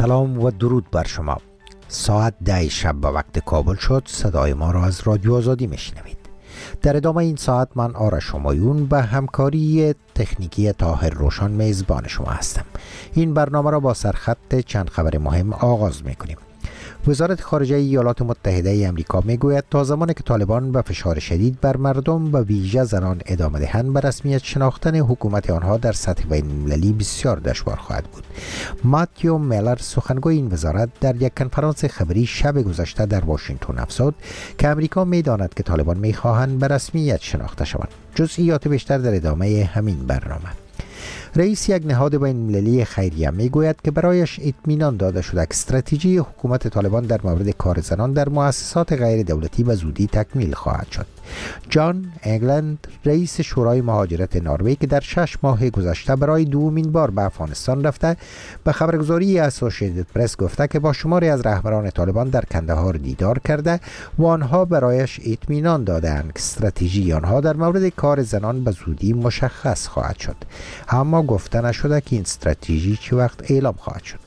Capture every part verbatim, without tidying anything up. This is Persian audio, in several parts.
سلام و درود بر شما. ساعت ده شب به وقت کابل شد. صدای ما را از رادیو آزادی میشنوید. در ادامه این ساعت من آرش همایون به همکاری تکنیکی طاهر روشن میزبان شما هستم. این برنامه را با سرخط چند خبر مهم آغاز میکنیم. وزارت خارجه ایالات متحده آمریکا میگوید تا زمانی که طالبان به فشار شدید بر مردم و ویژه زنان ادامه دهند، به رسمیت شناختن حکومت آنها در سطح بین المللی بسیار دشوار خواهد بود. ماتیو میلر، سخنگوی این وزارت، در یک کنفرانس خبری شب گذشته در واشنگتن افزود که آمریکا میداند که طالبان میخواهند به رسمیت شناخته شوند. جزئیات بیشتر در ادامه همین برنامه. رئیس یک نهاد بین المللی خیریه میگوید که برایش اطمینان داده شده که استراتژی حکومت طالبان در مورد کار زنان در مؤسسات غیر دولتی به زودی تکمیل خواهد شد. جان انگلند، رئیس شورای مهاجرت نروژ که در شش ماه گذشته برای دومین بار به افغانستان رفته، به خبرگزاری اسوسییتد پرس گفته که با شماری از رهبران طالبان در کندهار دیدار کرده و آنها برایش اطمینان دادند که استراتژی آنها در مورد کار زنان به زودی مشخص خواهد شد، اما گفته نشده که این استراتژی چه وقت اعلام خواهد شد.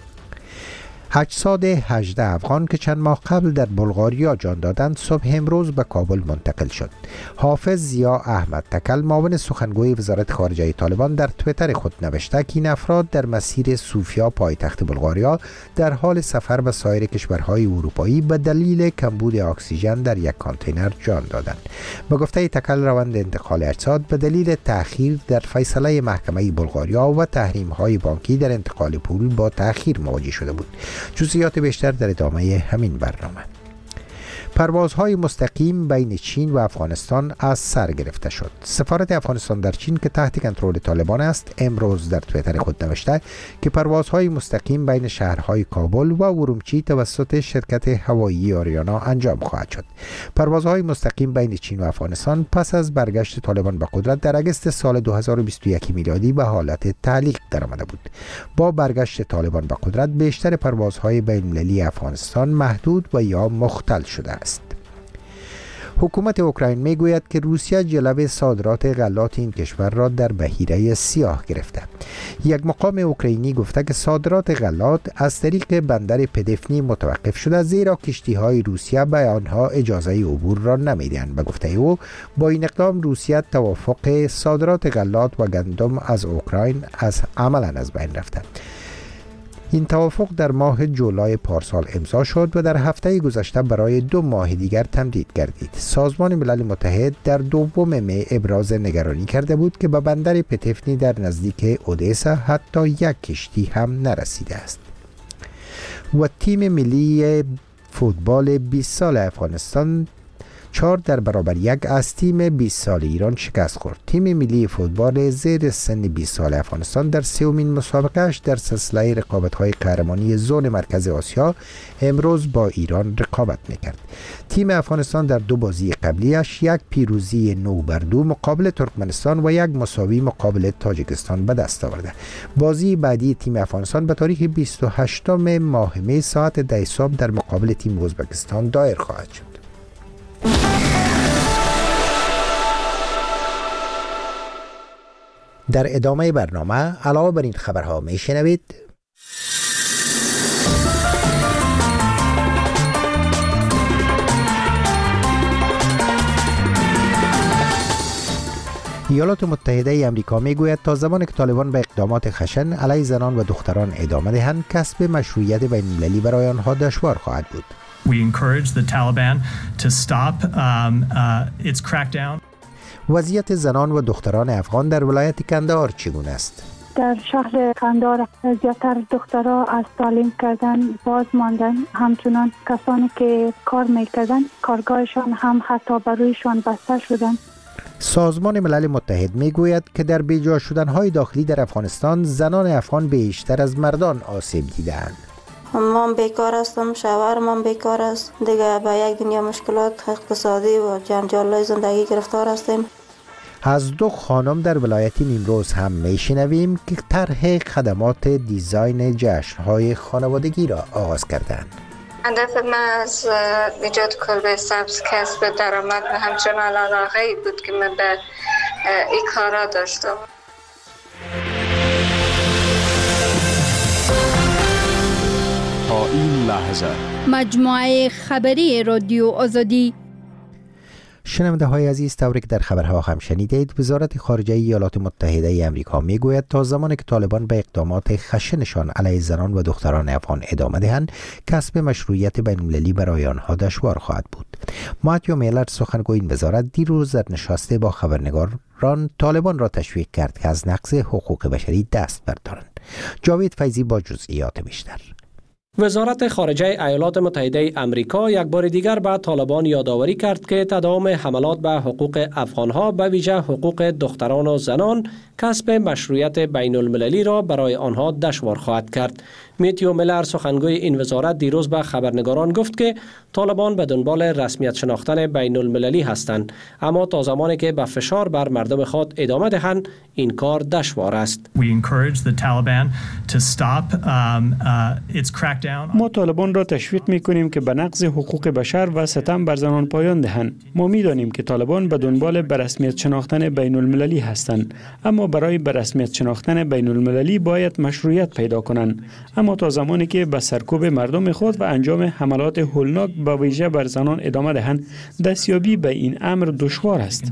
هشتصد و هجده افغان که چند ماه قبل در بلغاریا جان دادند صبح امروز به کابل منتقل شد. حافظ ضیا احمد تکل، معاون سخنگوی وزارت خارجه طالبان، در توییتر خود نوشته که این افراد در مسیر سوفیا پایتخت بلغاریا در حال سفر به سایر کشورهای اروپایی به دلیل کمبود اکسیژن در یک کانتینر جان دادند. به گفته تکل، روند انتقال اجساد به دلیل تأخیر در فیصله محکمه بلغاریا و تحریم‌های بانکی در انتقال پول با تأخیر مواجه شده بود. جزئیات بیشتر در ادامه همین برنامه. پروازهای مستقیم بین چین و افغانستان از سر گرفته شد. سفارت افغانستان در چین که تحت کنترل طالبان است، امروز در توییتر خود نوشته که پروازهای مستقیم بین شهرهای کابل و ارومچی توسط شرکت هوایی آریانا انجام خواهد شد. پروازهای مستقیم بین چین و افغانستان پس از برگشت طالبان به قدرت در اگست سال دو هزار و بیست و یک میلادی به حالت تعلیق درآمده بود. با برگشت طالبان به قدرت، بیشتر پروازهای بین المللی افغانستان محدود و یا مختل شده است. حکومت اوکراین میگوید که روسیه جلب صادرات غلات این کشور را در بحیره سیاه گرفته. یک مقام اوکراینی گفته که صادرات غلات از طریق بندر پدفنی متوقف شده، زیرا کشتی‌های روسیه به آنها اجازه عبور را نمیدهند. به گفته او، با این اقدام روسیه توافق صادرات غلات و گندم از اوکراین از عملاً از بین رفته. این توافق در ماه جولای پارسال امضا شد و در هفته گذشته برای دو ماه دیگر تمدید گردید. سازمان ملل متحد در دوم می ابراز نگرانی کرده بود که به بندر پتفنی در نزدیک اودسا حتی یک کشتی هم نرسیده است. و تیم ملی فوتبال بیست سال افغانستان چهار در برابر یک از تیم بیست سال ایران شکست خورد. تیم ملی فوتبال زیر سن بیست سال افغانستان در سومین مسابقهش در سلسله رقابت‌های قهرمانی زون مرکز آسیا امروز با ایران رقابت می‌کرد. تیم افغانستان در دو بازی قبلیش یک پیروزی نو بر دو مقابل ترکمنستان و یک مساوی مقابل تاجیکستان به دست آورده. بازی بعدی تیم افغانستان به تاریخ بیست و هشتم ماه می ساعت ده صبح در مقابل تیم ازبکستان دایر خواهد شد. در ادامه برنامه علاوه بر این خبرها می شنوید: ایالات متحده آمریکا میگوید تا زمانی که طالبان به اقدامات خشن علیه زنان و دختران ادامه دهند، کسب مشروعیت بین المللی برای آنها دشوار خواهد بود. We encourage the Taliban to stop um, uh, its crackdown. وضعیت زنان و دختران افغان در ولایت کندهار چگونه است؟ در شهر کندهار زیاتر دخترها از تعلیم کردن باز ماندن، همچنان کسانی که کار میکردن کارگاهشان هم حتی بر رویشان بسته شدن. سازمان ملل متحد میگوید که در بیجا شدنهای داخلی در افغانستان زنان افغان بیشتر از مردان آسیب دیدند. من بیکار هستم، شوهرم هم بیکار است. دیگه به یک دنیا مشکلات اقتصادی و جنجال‌های زندگی گرفتار هستیم. از دو خانم در ولایت نیمروز هم میشنویم که طرح خدمات دیزاین جشن‌های خانوادگی را آغاز کردند. هدف من از ایجاد کلبه سبز کسب درآمد و همچنان علاقه‌ای بود که من به این کارا داشتم. هزار. مجموعه خبری رادیو آزادی. شنونده های عزیز، طوری که در خبرها هم شنیدید، وزارت خارجه ایالات متحده ای آمریکا میگوید تا زمانی که طالبان به اقدامات خشنشان علیه زنان و دختران افغان ادامه دهند، کسب مشروعیت بین‌المللی برای آنها دشوار خواهد بود. ماتیو میلر، سخنگوی این وزارت، دیروز در نشست با خبرنگاران طالبان را تشویق کرد که از نقض حقوق بشری دست بردارند. جاوید فیضی با جزئیات بیشتر. وزارت خارجه ایالات متحده آمریکا یک بار دیگر به طالبان یادآوری کرد که تداوم حملات به حقوق افغانها، به ویژه حقوق دختران و زنان، کسب مشروعیت بین المللی را برای آنها دشوار خواهد کرد. میتیو میلر، سخنگوی این وزارت، دیروز به خبرنگاران گفت که طالبان به دنبال رسمیت شناختن بین المللی هستند، اما تا زمانی که به فشار بر مردم خود ادامه دهند این کار دشوار است. ما طالبان را تشویق می‌کنیم که به نقض حقوق بشر و ستم بر زنان پایان دهند. ما می‌دانیم که طالبان به دنبال به رسمیت شناختن بین المللی هستند، اما برای به رسمیت شناختن بین المللی باید مشروعیت پیدا کنند. اما تا زمانی که به سرکوب مردم خود و انجام حملات هولناک به ویژه بر زنان ادامه دهند، دستیابی به این امر دشوار است.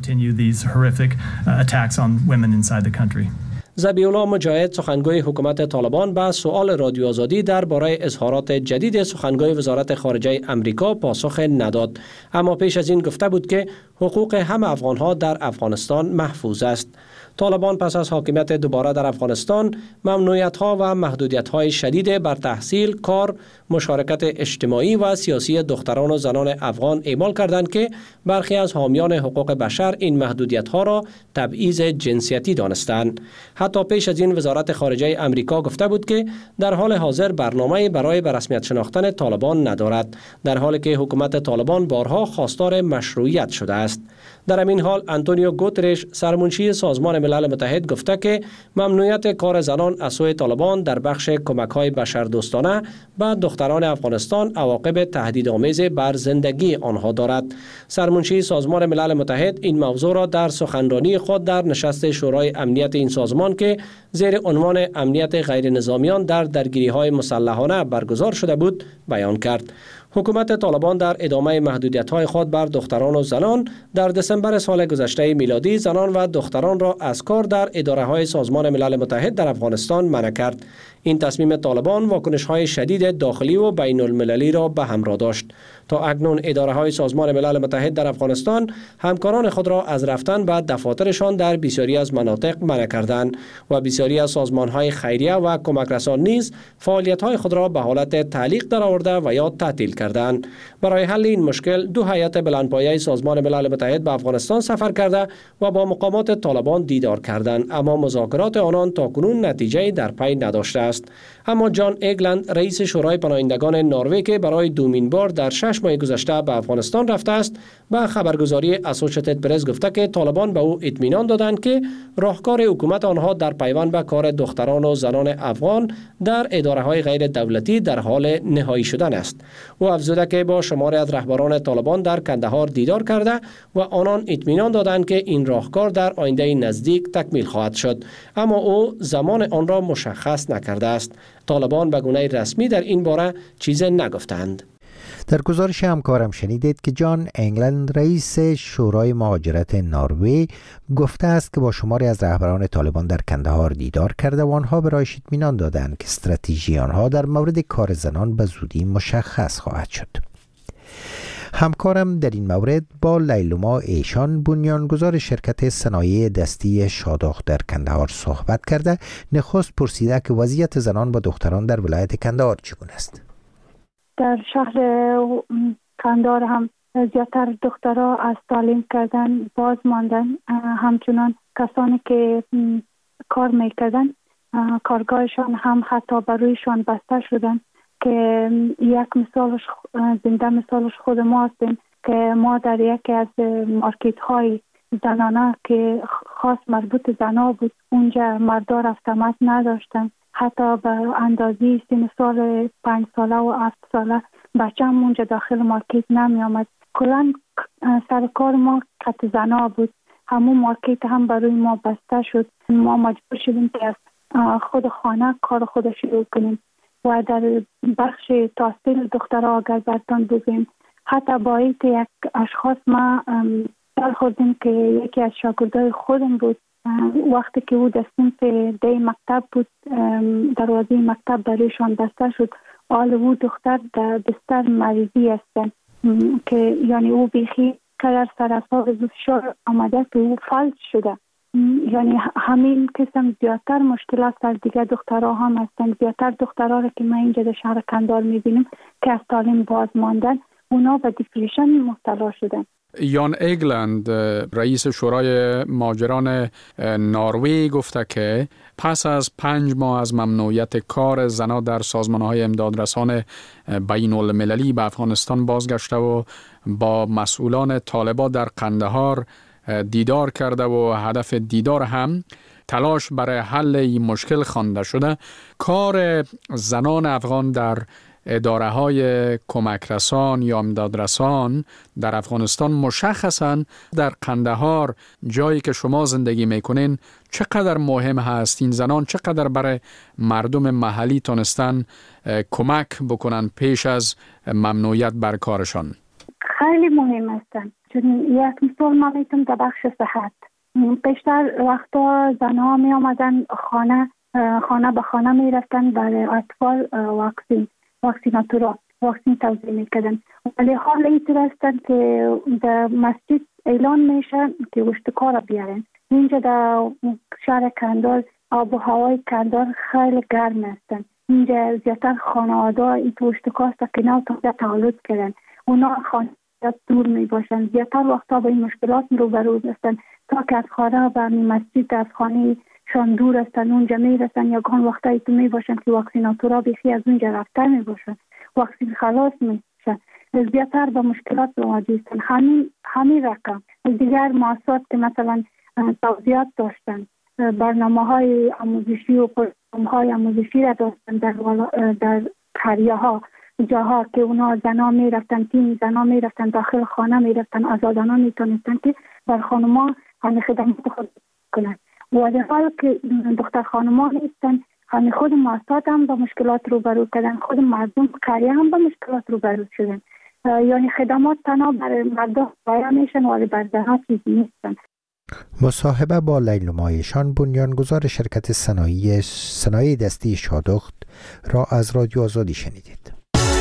ذبیح‌الله مجاهد، سخنگوی حکومت طالبان، به سؤال رادیو آزادی درباره اظهارات جدید سخنگوی وزارت خارجه آمریکا پاسخ نداد، اما پیش از این گفته بود که حقوق همه افغانها در افغانستان محفوظ است. طالبان پس از حاکمیت دوباره در افغانستان ممنوعیت‌ها و محدودیت‌های شدید بر تحصیل، کار، مشارکت اجتماعی و سیاسی دختران و زنان افغان اعمال کردند که برخی از حامیان حقوق بشر این محدودیت‌ها را تبعیض جنسیتی دانستند. حتی پیش از این وزارت خارجه آمریکا گفته بود که در حال حاضر برنامه‌ای برای به رسمیت شناختن طالبان ندارد، در حالی که حکومت طالبان بارها خواستار مشروعیت شده است. در همین حال آنتونیو گوترش، سرمنشی سازمان ملل متحد، گفته که ممنوعیت کار زنان از سوی طالبان در بخش کمک‌های بشردوستانه به دختران افغانستان عواقب تهدیدآمیز بر زندگی آنها دارد. سرمنشی سازمان ملل متحد این موضوع را در سخنرانی خود در نشست شورای امنیت این سازمان که زیر عنوان امنیت غیر نظامیان در درگیری‌های مسلحانه برگزار شده بود بیان کرد. حکومت طالبان در ادامه محدودیت‌های خود بر دختران و زنان در دسامبر سال گذشته میلادی زنان و دختران را از کار در اداره‌های سازمان ملل متحد در افغانستان منع کرد. این تصمیم طالبان واکنش‌های شدید داخلی و بین المللی را به همراه داشت. تا اکنون اداره‌های سازمان ملل متحد در افغانستان همکاران خود را از رفتن به دفاترشان در بسیاری از مناطق منع کردند و بسیاری از سازمان‌های خیریه و کمک رسان نیز فعالیت‌های خود را به حالت تعلیق درآورده و یا تعطیل کردند. برای حل این مشکل دو هیئت بلندپایه سازمان ملل متحد به افغانستان سفر کرده و با مقامات طالبان دیدار کردند، اما مذاکرات آنان تاکنون نتیجه در پی نداشته است. اما جان ایگلند، رئیس شورای پناهندگان نروژ که برای دومین بار در شش ماه گذشته به افغانستان رفته است، به خبرگزاری اسوسییتد پرس گفته که طالبان به او اطمینان دادند که راهکار حکومت آنها در پیوند به کار دختران و زنان افغان در اداره‌های غیر دولتی در حال نهایی شدن است. او افزوده که با شماری از رهبران طالبان در کندهار دیدار کرده و آنان اطمینان دادند که این راهکار در آینده نزدیک تکمیل خواهد شد، اما او زمان آن را مشخص نکرده است. طالبان به گونه رسمی در این باره چیز نگفتند. در گزارش همکارم شنیدید که جان ایگلند، رئیس شورای مهاجرت نروژ، گفته است که با شماری از رهبران طالبان در کندهار دیدار کرده و آنها برایش اطمینان دادند که استراتژی آنها در مورد کار زنان به زودی مشخص خواهد شد. همکارم در این مورد با لیلوما ایشان، بنیانگذار شرکت صنایع دستی شاداغ در کندهار صحبت کرده. نخست پرسیده که وضعیت زنان و دختران در ولایت کندهار چگونه است. در شهر کندهار هم زیادتر دخترها از تعلیم کردن باز ماندن، همچنان کسانی که کار میکردن کارگاهشان هم حتی برویشان بسته شدن که یک مثالش زنده مثالش خود ما هستیم که ما در یکی از مارکت های زنانه که خاص مربوط زنا بود، اونجا مردار автомат نداشتن، حتی به اندازه سن سال پنج ساله و هفت ساله بچه هم اونجا داخل مارکت نمی آمد. کلان سر کار ما کت زنا بود، همون مارکت هم برای ما بسته شد. ما مجبور شدیم که از خود خانه کار خود شروع کنیم. و در بخش تحصیل دخترها اگر برتان بگیم حتی باید یک اشخاص ما سال خوردیم که یکی از شاگردای خودم بود وقتی که او در صنف دی مکتب بود دروازه مکتب برایشان بسته شد حال او دختر در بستر مریضی هستن که یعنی او بیخی کلر سرطان فشار آمده که او فلج شده یعنی همین قسم زیادتر مشکلات در دیگه دخترها هم هستن زیادتر دخترها را که ما اینجا در شهر کندار میبینیم که از تعلیم باز ماندن اونا به دیپریشن مبتلا شدن. یان ایگلند رئیس شورای مهاجران نروژ گفته که پس از پنج ماه از ممنوعیت کار زنها در سازمان‌های امدادرسان بین المللی به افغانستان بازگشته و با مسئولان طالبان در قندهار دیدار کرده و هدف دیدار هم تلاش برای حل این مشکل خوانده شده. کار زنان افغان در اداره های کمک رسان یا امدادرسان در افغانستان مشخصاً در قندهار جایی که شما زندگی میکنین چقدر مهم هست؟ این زنان چقدر برای مردم محلی تونستن کمک بکنن پیش از ممنوعیت بر کارشان؟ خیلی مهم هستن. چون یک مثال ما میتونم در بخش صحت پیشتر وقتا زنها می آمدن خانه خانه به خانه می رفتن برای اطفال واکسین واکسیناتورا واکسین توزیع میکردن ولی حال اینطور هستن که در مسجد اعلان میشه که اشتکار بیارن. اینجا در شهر کندار آب و هوای کندار خیلی گرم هستن. اینجا زیادتر خانواده این تو اشتکار تا کنار تا تولد کردن اونا خانواده دور می باشن زیادتر وقتا به این مشکلات روبرو هستن تا که از خانه و مسجد از خانه شان دور هستن اونجا می رسن یا گان وقتایی تو می باشن که واکسیناتورا بیخی از اونجا رفته می باشن واکسین خلاص می باشن زیادتر به مشکلات مواجه هستن. همین همین رقم دیگر مؤسسات که مثلا توضیحات داشتن برنامه های آموزشی و پروگرام های آموزشی را داشتن در در قریه ها جاها که اونا زنا می رفتن تیم زنا می رفتن داخل خانه می رفتن آزادانه می تونستن که بر خانما همه خدمات خود کنن ولی حال که دختر خانما نیستن همه خود مؤسسات هم با مشکلات روبرو کردن خود مردم قریه هم با مشکلات روبرو شدن یعنی خدمات تنها برای مردم باید میشن ولی بر زنها چیزی نیستن. مصاحبه با لیلما ایشان بنیانگذار شرکت صنایع صنایع دستی شادخت را از رادیو آزادی شنیدید.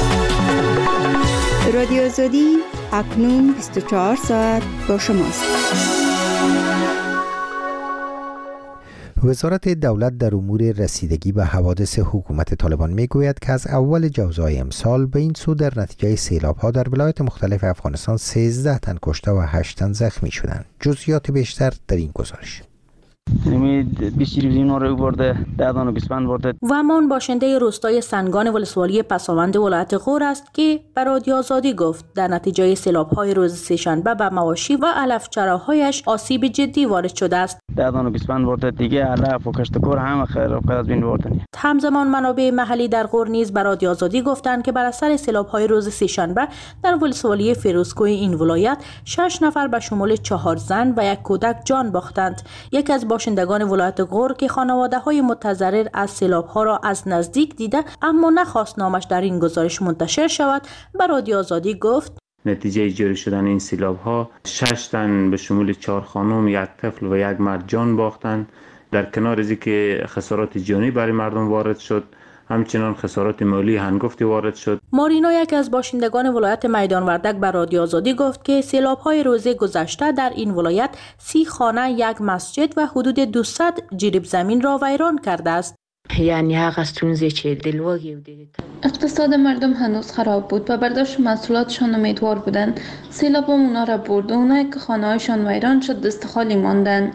رادیو آزادی اکنون بیست و چهار ساعت با شماست. وزارت دولت در امور رسیدگی به حوادث حکومت طالبان میگوید که از اول جوزای امسال به این سو در نتیجه سیلاب‌ها در ولایات مختلف افغانستان سیزده تن کشته و هشت تن زخمی شدند. جزئیات بیشتر در این گزارش. ومان باشنده روستای سنگان ولسوالی پساوند ولایت غور است که به رادیو آزادی گفت در نتیجه سیلاب‌های روز سه‌شنبه به مواشی و علف چراهایش آسیب جدی وارد شده است. همزمان منابع محلی در غور نیز به رادیو آزادی گفتند که بر اثر سیلاب‌های روز سه‌شنبه در ولسوالی فیروزکوه این ولایت شش نفر به شمول چهار زن و یک کودک جان باختند. یکی از باشندگان ولایت غور که خانواده‌های متضرر از سیلاب‌ها را از نزدیک دیده اما نخواست نامش در این گزارش منتشر شود به رادیو آزادی گفت نتیجه جاری شدن این سیلاب‌ها شش تن به شمول چهار خانم، یک طفل و یک مرد جان باختند. در کنار از اینکه خسارات جانی برای مردم وارد شد همچنان خسارات مالی هنگفتی وارد شد. مارینو یک از باشندگان ولایت میدان وردک به رادیو آزادی گفت که سیلاب‌های روز گذشته در این ولایت سی خانه، یک مسجد و حدود دویست جریب زمین را ویران کرده است. یعنی هغه ستونزې چې د لوږې او د اقتصاد مردم هنوز خراب بود و برداشت محصولاتشان امیدوار بودند. سیلاب اونا را برد و اونایی که خانه‌هایشان ویران شد دست خالی ماندند.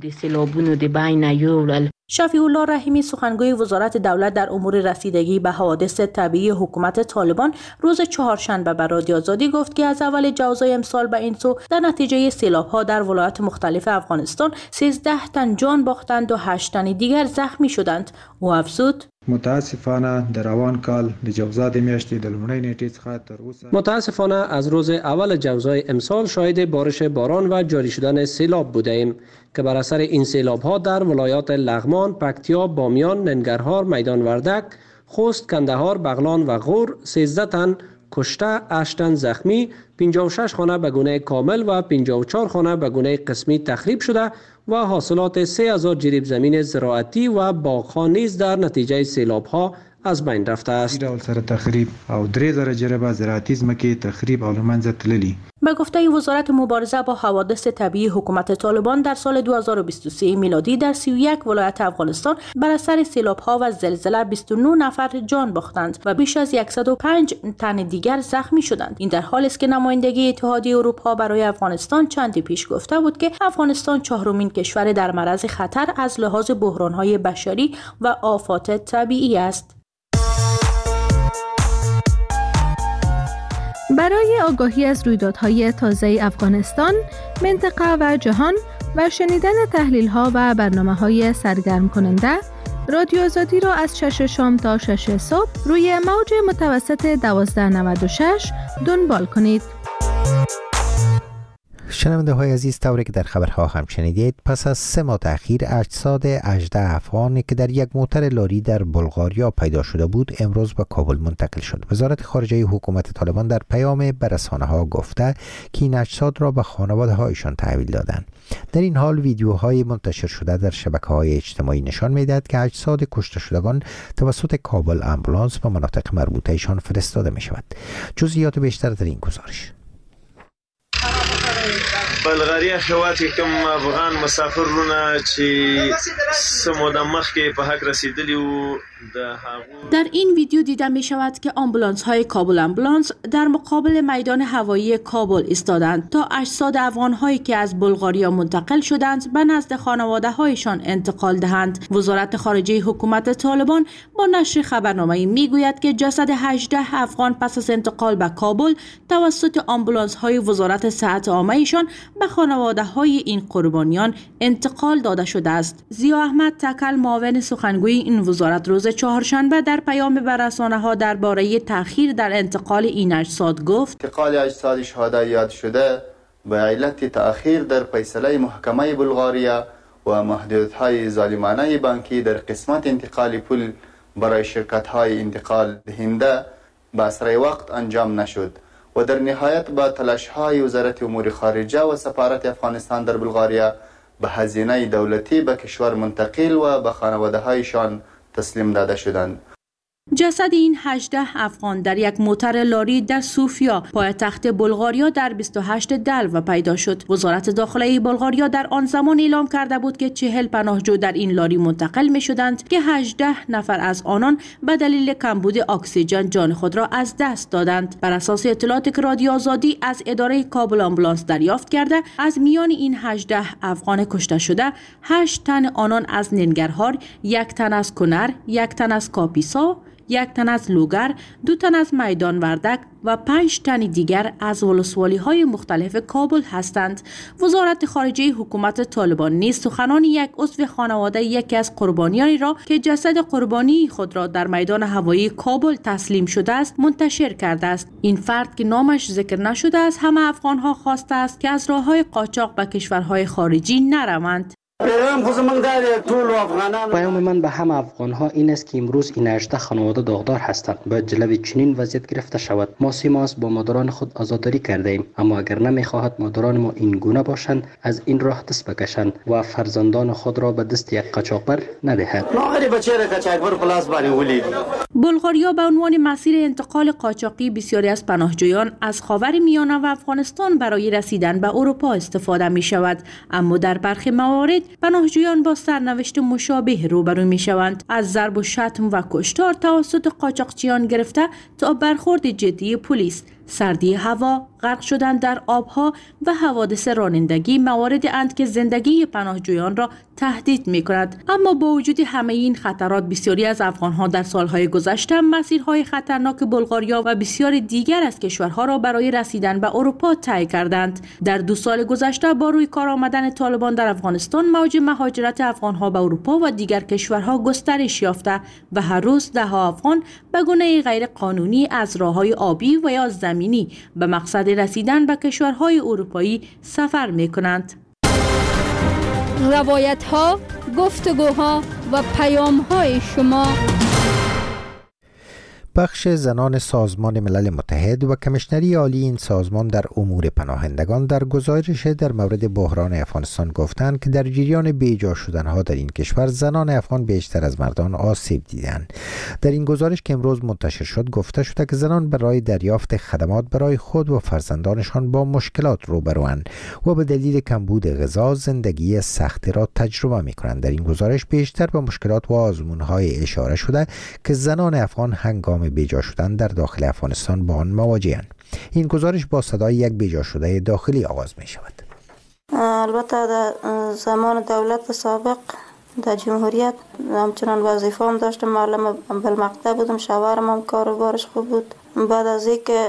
شفیع الله رحیمی سخنگوی وزارت دولت در امور رسیدگی به حوادث طبیعی حکومت طالبان روز چهارشنبه به رادیو آزادی گفت که از اول جوزای امسال به این سو در نتیجه سیلاب‌ها در ولایات مختلف افغانستان سیزده تن جان باختند و هشت تن دیگر زخمی شدند. او افزود متاسفانه در روان کال د جوزا د میاشتې د لومړۍ نیټې څخه تر اوسه متاسفانه از روز اول جوزای امسال شاهد بارش باران و جاری شدن سیلاب بودیم که بر اثر این سیلاب‌ها در ولایات لغمان، پکتیا، بامیان، ننگرهار، میدان وردک، خوست، کندهار، بغلان و غور سیزده تن کشته، هشت تن زخمی، پنجاه و شش خانه به گونه کامل و پنجاه و چهار خانه به گونه قسمی تخریب شده و حاصلات سه هزار جریب زمین زراعتی و باغ‌ها نیز در نتیجه سیلاب‌ها از بین رفته است. ډول سره تخریب او درې زره جریبه زراعتي ځمکې تخریب او له منځه تللي. به گفته وزارت مبارزه با حوادث طبیعی حکومت طالبان در سال دو هزار و بیست و سه میلادی در سی و یک ولایت افغانستان بر اثر سیلاب‌ها و زلزله بیست و نه نفر جان باختند و بیش از صد و پنج تن دیگر زخمی شدند. این در حالی است که نمایندگی اتحادیه اروپا برای افغانستان چندی پیش گفته بود که افغانستان چهارمین کشور در معرض خطر از لحاظ بحران‌های بشری و آفات طبیعی است. برای آگاهی از رویدادهای تازه افغانستان، منطقه و جهان و شنیدن تحلیل‌ها و برنامه‌های سرگرم کننده، رادیو آزادی را از شش شام تا شش صبح روی موج متوسط دوازده نود و شش دنبال کنید. شنونده های عزیز، طوری که در خبرها هم شنیدید، پس از سه ماه تأخیر اجساد هجده افغانی که در یک موتر لاری در بلغاریا پیدا شده بود امروز به کابل منتقل شد. وزارت خارجه حکومت طالبان در پیام به رسانه‌ها گفته که این اجساد را به خانواده هایشان تحویل دادند. در این حال ویدیوهای منتشر شده در شبکه‌های اجتماعی نشان می‌دهد که اجساد کشته شدگان توسط کابل آمبولانس به مناطق مربوطه ایشان فرستاده می‌شود. جزئیات بیشتر در این گزارش. بلغاریا خواتی کوم افغان مسافرونه چې سمو د مخکې په حق رسیدلی و در این ویدیو دیده می شود که آمبولانس های کابل آمبولانس در مقابل میدان هوایی کابل ایستادند تا اجساد افغان هایی که از بلغاریا منتقل شدند به نزد خانواده هایشان انتقال دهند. وزارت خارجه حکومت طالبان با نشر خبرنامه‌ای می گوید که جسد هجده افغان پس از انتقال به کابل توسط آمبولانس های وزارت صحت عامه ایشان به خانواده های این قربانیان انتقال داده شده است. ضیا احمد تکل، معاون سخنگوی این وزارت، روز چهارشنبه در پیام به رسانه‌ها درباره تأخیر در انتقال این اجساد گفت: انتقال اجساد شهدای یاد شده به علت تأخیر در فیصله محکمه بلغاریا و محدودیت‌های ظالمانه بانکی در قسمت انتقال پول برای شرکت‌های انتقال دهنده به اسرع وقت انجام نشد و در نهایت با تلاش‌های وزارت امور خارجه و سفارت افغانستان در بلغاریا به هزینه دولتی به کشور منتقل و به خانواده‌هایشان تسلیم داده شدند. جسد این هجده افغان در یک موتر لاری در سوفیا، پایتخت بلغاریا، در بیست و هشت دلو پیدا شد. وزارت داخله بلغاریا در آن زمان اعلام کرده بود که چهل پناهجو در این لاری منتقل می شدند که هجده نفر از آنان به دلیل کمبود اکسیژن جان خود را از دست دادند. بر اساس اطلاعاتی که رادیو آزادی از اداره کابل آمبولانس دریافت کرده، از میان این هجده افغان کشته شده، هشت تن آنان از ننگرهار، یک تن از کنر، یک تن از کاپیسا، یک تن از لوگر، دو تن از میدان وردک و پنج تن دیگر از ولسوالی های مختلف کابل هستند. وزارت خارجه حکومت طالبان نیز سخنان یک عضو خانواده یکی از قربانیانی را که جسد قربانی خود را در میدان هوایی کابل تسلیم شده است منتشر کرده است. این فرد که نامش ذکر نشده است همه افغان ها خواسته است که از راههای قاچاق به کشورهای خارجی نروند. پیام من به همه افغان ها این است که امروز این هجده خانواده داغدار هستند. باید جلوی چنین وضعیت گرفته شود. ما سه ماه با مادران خود آزاداری کرده ایم، اما اگر نمیخواهد مادران ما این گونه باشند، از این راه دست بکشند و فرزندان خود را به دست یک قاچاقبر ندهند. بلغاریا به عنوان مسیر انتقال قاچاقی بسیاری از پناهجویان از خاورمیانه و افغانستان برای رسیدن به اروپا استفاده می شود، اما در برخی موارد پناهجویان با سرنوشت مشابه روبرو می شوند. از ضرب و شتم و کشتار توسط قاچاقچیان گرفته تا برخورد جدی پلیس، سردی هوا، غرق شدن در آبها و حوادث رانندگی مواردی اند که زندگی پناهجویان را تهدید می کند. اما با وجود همه این خطرات، بسیاری از افغانها در سالهای گذشته مسیرهای خطرناک بلغاریا و بسیاری دیگر از کشورها را برای رسیدن به اروپا طی کردند. در دو سال گذشته با روی کار آمدن طالبان در افغانستان، موج مهاجرت افغانها به اروپا و دیگر کشورها گسترش یافته و هر روز ده ها افغان به گونه غیر قانونی از راههای آبی و یا زمینی به مقصد رسیدن به کشورهای اروپایی سفر می کنند. روایت ها، گفتگوها و پیام های شما بخش زنان سازمان ملل متحد و کمیشنری عالی این سازمان در امور پناهندگان در گزارش در مورد بحران افغانستان گفتند که در جریان بیجا شدنها در این کشور زنان افغان بیشتر از مردان آسیب دیدند. در این گزارش که امروز منتشر شد گفته شده که زنان برای دریافت خدمات برای خود و فرزندانشان با مشکلات روبروند و به دلیل کمبود غذا زندگی سختی را تجربه می‌کنند. در این گزارش بیشتر به مشکلات و آزمون‌های اشاره شده که زنان افغان هنگام بیجا شدن در داخل افغانستان با آن مواجهند. این گزارش با صدای یک بیجا شده داخلی آغاز می شود. البته در زمان دولت سابق در جمهوریت همچنان وظیفه هم داشتم، معلم بالمقطع بودم، شوهرم هم کاروبارش خوب بود. بعد از اینکه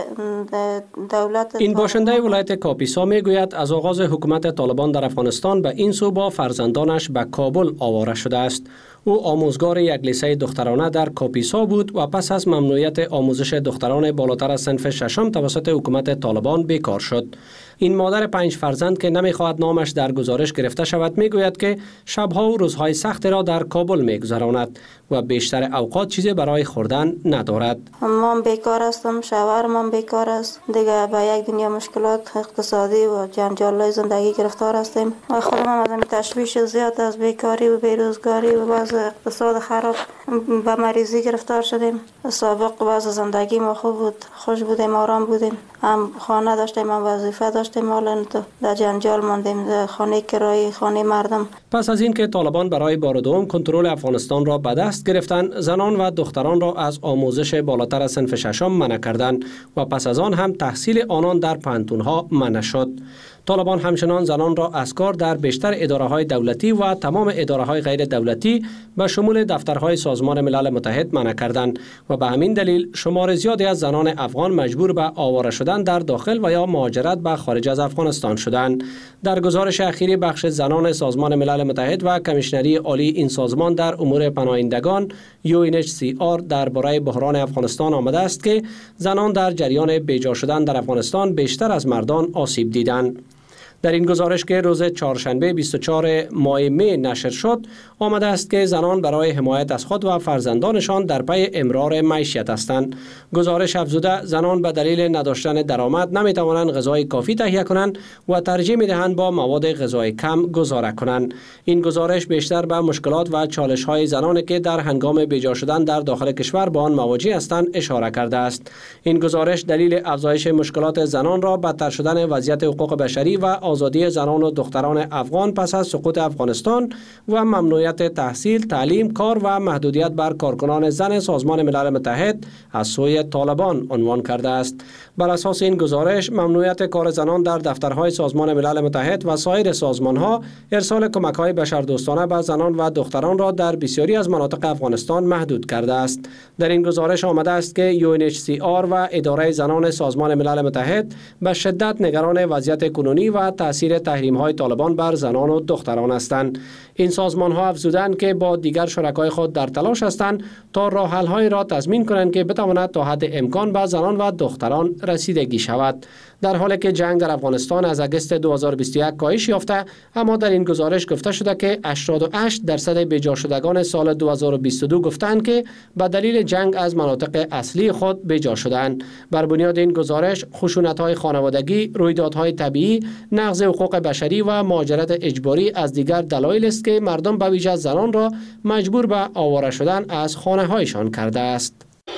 دولت این باشنده ولایت کاپیسا میگوید از آغاز حکومت طالبان در افغانستان به این سو با فرزندانش به کابل آواره شده است. او آموزگار یک لیسه دخترانه در کاپیسا بود و پس از ممنوعیت آموزش دختران بالاتر از صنف ششم توسط حکومت طالبان بیکار شد. این مادر پنج فرزند که نمیخواهد نامش در گزارش گرفته شود میگوید که شبها و روزهای سخت را در کابل میگذراند و بیشتر اوقات چیزی برای خوردن ندارد. من بیکار هستم، شوهرم هم بیکار است. دیگه با یک دنیا مشکلات اقتصادی و جنجال‌های زندگی گرفتار هستیم. و خودم هم از این تشویش زیاد از بیکاری و بیروزگاری و وضع اقتصاد خراب به مریضی گرفتار شدیم. سابق وضع زندگی ما خوب بود، خوش بودیم، آرام بودیم، هم خانه داشتیم، هم وظیفه داشتیم، حالا تو در جنجال ماندیم، خانه کرایی، خانه مردم. پس از اینکه طالبان برای بار دوم کنترل افغانستان را به دست گرفتند، زنان و دختران را از آموزش بالاتر از صنف ششم منع کردند و پس از آن هم تحصیل آنان در پانتون‌ها منع شد. طالبان همچنان زنان را از کار در بیشتر اداره‌های دولتی و تمام اداره‌های غیر دولتی به شمول دفترهای سازمان ملل متحد منع کردند و به همین دلیل شمار زیادی از زنان افغان مجبور به آواره شدن در داخل و یا مهاجرت به خارج از افغانستان شدند. در گزارش اخیری بخش زنان سازمان ملل متحد و کمیشنری عالی این سازمان در امور پناهندگان یو ان اچ سی آر درباره بحران افغانستان آمده است که زنان در جریان بیجا شدن در افغانستان بیشتر از مردان آسیب دیدند. در این گزارش که روز چهارشنبه بیست و چهارم ماه می نشر شد آمده است که زنان برای حمایت از خود و فرزندانشان در پی امرار معیشت هستند. گزارش افزوده زنان به دلیل نداشتن درآمد نمی توانند غذای کافی تهیه کنند و ترجیح می دهند با مواد غذایی کم گذاره کنند. این گزارش بیشتر به مشکلات و چالش های زنانی که در هنگام بیجا شدن در داخل کشور با آن مواجه هستند اشاره کرده است. این گزارش دلیل افزایش مشکلات زنان را بدتر شدن وضعیت حقوق بشری و آزادی زنان و دختران افغان پس از سقوط افغانستان و ممنوعیت تحصیل، تعلیم، کار و محدودیت بر کارکنان زن سازمان ملل متحد از سوی طالبان عنوان کرده است. بر اساس این گزارش ممنوعیت کار زنان در دفترهای سازمان ملل متحد و سایر سازمانها ارسال کمک‌های بشردوستانه به زنان و دختران را در بسیاری از مناطق افغانستان محدود کرده است. در این گزارش آمده است که یو ان اچ سی آر و اداره زنان سازمان ملل متحد به شدت نگران وضعیت کنونی و تاثیر تحریم‌های طالبان بر زنان و دختران هستند. این سازمان‌ها افزودند که با دیگر شرکای خود در تلاش هستند تا راه حل‌هایی را تضمین کنند که بتواند تا حد امکان به زنان و دختران رسیدگی شود. در حالی که جنگ در افغانستان از اگست دو هزار و بیست و یک کاهش یافته، اما در این گزارش گفته شده که هشتاد و هشت درصد بیجا شدگان سال دو هزار و بیست و دو گفتند که به دلیل جنگ از مناطق اصلی خود بیجا شدند. بر بنیاد این گزارش خشونت‌های خانوادگی، رویدادهای طبیعی، نقض حقوق بشری و مهاجرت اجباری از دیگر دلایل است که مردم به ویژه زنان را مجبور به آواره شدن از خانه‌هایشان کرده است.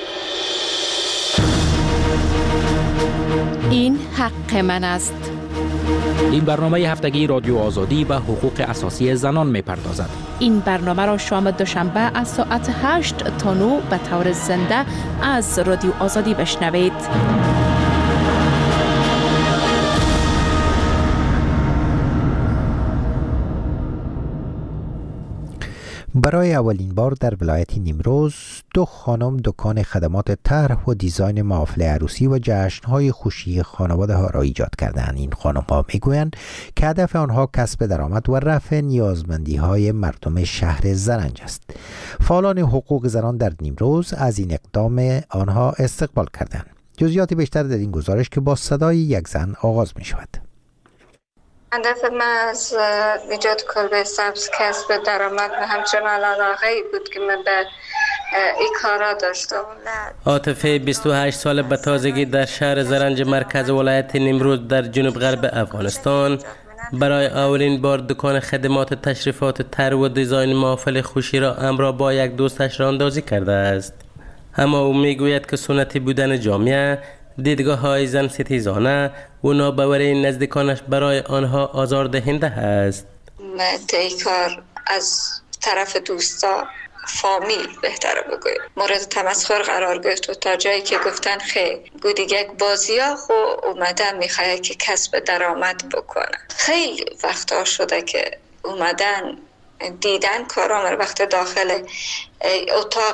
این حق من است. این برنامه هفتگی رادیو آزادی به حقوق اساسی زنان می‌پردازد. این برنامه را شام دوشنبه از ساعت هشت تا نه به طور زنده از رادیو آزادی بشنوید. برای اولین بار در ولایت نیمروز دو خانم دکان خدمات طرح و دیزاین محافل عروسی و جشن‌های خوشی خانواده ها را ایجاد کردند. این خانم ها میگویند که هدف آنها کسب درآمد و رفع نیازمندی های مردم شهر زرنج است. فعالان حقوق زنان در نیمروز از این اقدام آنها استقبال کردند. جزئیات بیشتر در این گزارش که با صدای یک زن آغاز می شود. هدف من از ایجاد کلبه سبز کسب درآمد و همچنان علاقه‌ای بود که من به این کارا داشته. عاطفه بیست و هشت ساله به تازگی در شهر زرنج مرکز ولایت نیمروز در جنوب غرب افغانستان برای اولین بار دکان خدمات تشریفات طرح و دیزاین محافل خوشی را همراه با یک دوستش راهاندازی کرده است. اما او میگوید که سنتی بودن جامعه، دیدگاه های زن ستیزانه و ناباوری نزدیکانش برای آنها آزاردهنده است. این کار از طرف دوستا، فامیل بهتره بگویم، مورد تمسخر قرار گرفت و تا جایی که گفتن خیلی گودی یک بازیا خو اومدن میخواه که کسب درآمد بکنه. خیلی وقتا شده که اومدن دیدن کارام وقت داخل اتاق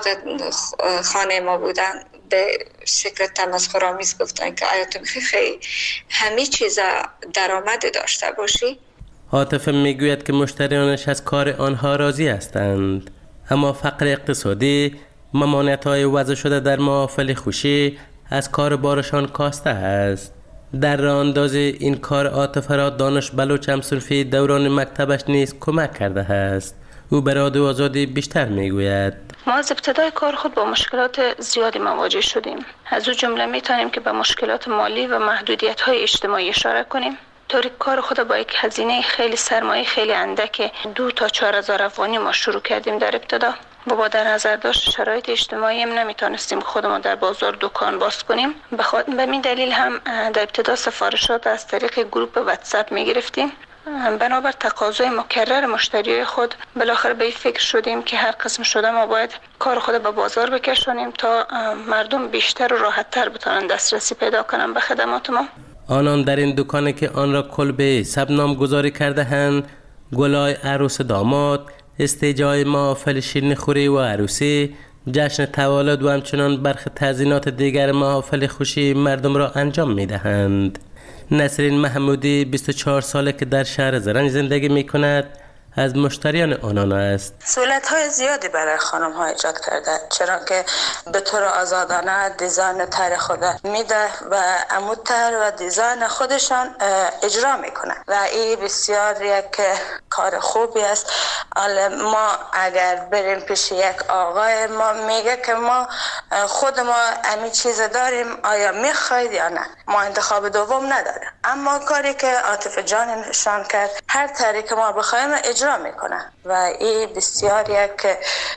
خانه ما بودن به شکل تمسخرآمیز گفتن که آیا تو میخوای خیلی همه چیز درآمد داشته باشی؟ عاطفه میگوید که مشتریانش از کار آنها راضی هستند، اما فقر اقتصادی، ممانعت‌های وضع شده در محافل خوشی از کار بارشان کاسته است. در راه اندازی این کار عاطفه را دانش بلوچ همصنفی دوران مکتبش نیز کمک کرده است. او به رادیو آزادی بیشتر میگوید. ما از ابتدای کار خود با مشکلات زیادی مواجه شدیم. از او جمله میتونیم که به مشکلات مالی و محدودیت‌های اجتماعی اشاره کنیم. طوری کار خود با یک هزینه خیلی سرمایه خیلی اندک دو تا چهار هزار افغانی ما شروع کردیم در ابتدا. و با در نظر داشت شرایط اجتماعی هم نمیتونستیم خودمون در بازار دکان باز کنیم. به همین دلیل هم در ابتدا سفارشات از طریق گروه واتساپ میگرفتیم. بنابر تقاضای مکرر مشتریای خود بالاخره به این فکر شدیم که هر قسم شده ما باید کار خود به بازار بکشونیم تا مردم بیشتر و راحت‌تر بتونن دسترسی پیدا کنن به خدمات ما. آنان در این دکانی که آن را کلبه سب نامگذاری کرده هند، گلای عروس داماد، استیجای محافل شیرین خوری و عروسی، جشن تولد و همچنان برخی تزیینات دیگر محافل خوشی مردم را انجام می دهند. نسرین محمودی بیست و چهار ساله که در شهر زرنج زندگی می کند از مشتریان آنان است. سهولت‌های زیادی برای خانم‌ها ایجاد کرده، چرا که به طور آزادانه دیزاین طرح خود میده و عمودتر و دیزاین خودشان اجرا میکنه و این بسیار یک کار خوبی است. ما اگر بریم پیش یک آقای ما میگه که ما خود ما همین چیز داریم، آیا میخواید یا نه، ما انتخاب دوم نداریم. اما کاری که عاطفه جان نشان کرد، هر طرحی که ما بخوایم اجرا میکنه و این بسیار یک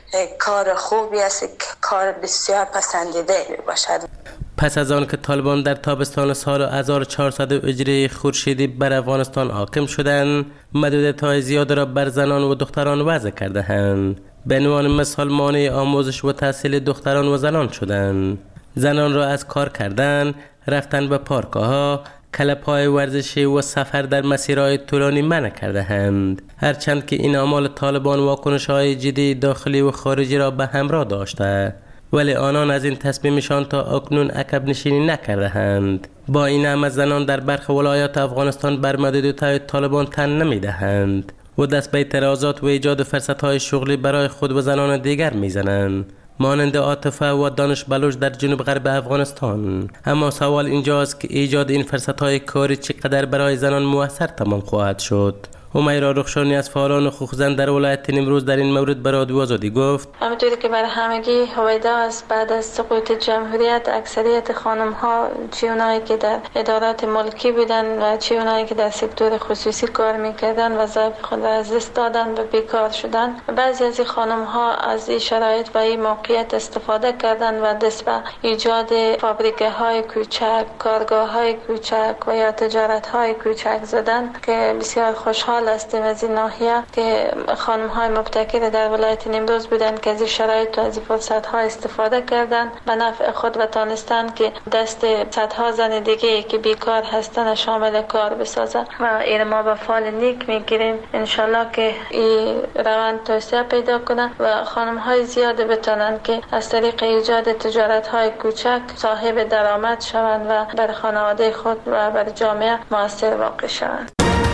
کار خوبی است، کار بسیار پسندیده می باشد. پس از آن که طالبان در تابستان سال هزار و چهارصد هجری خورشیدی بر افغانستان حاکم شدند، محدودیت‌های زیاد را بر زنان و دختران وضع کرده‌اند. به عنوان مثال مانع آموزش و تحصیل دختران و زنان شدند. زنان را از کار کردن، رفتن به پارک‌ها، کلب‌های ورزشی و سفر در مسیرهای طولانی منع کرده‌اند. هرچند که این اعمال طالبان واکنش‌های جدی داخلی و خارجی را به همراه داشته، ولی آنان از این تصمیمشان تا اکنون عقب نشینی نکرده‌اند. با این همه زنان در برخی ولایات افغانستان بر محدودیت‌های طالبان تن نمی‌دهند و دست به اعتراضات و ایجاد فرصت‌های شغلی برای خود و زنان دیگر می‌زنند، مانند عاطفه و دانش بلوچ در جنوب غرب افغانستان. اما سوال اینجاست که ایجاد این فرصت‌های کاری چقدر برای زنان موثر تمام خواهد شد. همیرا رخشانی از فعالان حقوق زن در ولایت نیمروز در این مورد به رادیو آزادی گفت: همونطوری که برای همگی هویدا است، بعد از سقوط جمهوریت اکثریت خانم ها، چه اونایی که در ادارات ملکی بودن و چه اونایی که در سکتور خصوصی کار میکردن وظایف خود را از دست دادن و بیکار شدن. بعضی از این خانم ها از این شرایط و این موقعیت استفاده کردن و دست به ایجاد فابریکه های کوچک، کارگاه های کوچک و یا تجارت های کوچک زدن که بسیار خوشحال هستیم از این ناحیه که خانم های مبتکر در ولایت نیمروز بودن که از این شرایط و از این فرصت ها استفاده کردن به نفع خود و تانستن که دست صدها زن دیگه که بیکار هستن شامل کار بسازن و این ما به فال نیک میگیریم. انشالله که این روند توسعه پیدا کنه و خانم های زیاد بتونن که از طریق ایجاد تجارت های کوچک صاحب درآمد شوند و بر خانواده خود و بر جامعه موثر واقع شوند.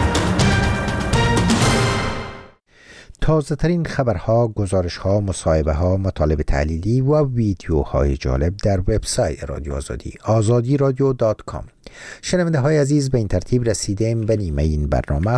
تازه ترین خبرها، گزارشها، مصاحبه‌ها، مطالب تحلیلی و ویدیوهای جالب در وبسایت رادیو آزادی آزادی رادیو دات کام. شنونده های عزیز، به این ترتیب رسیدیم به نیمه این برنامه.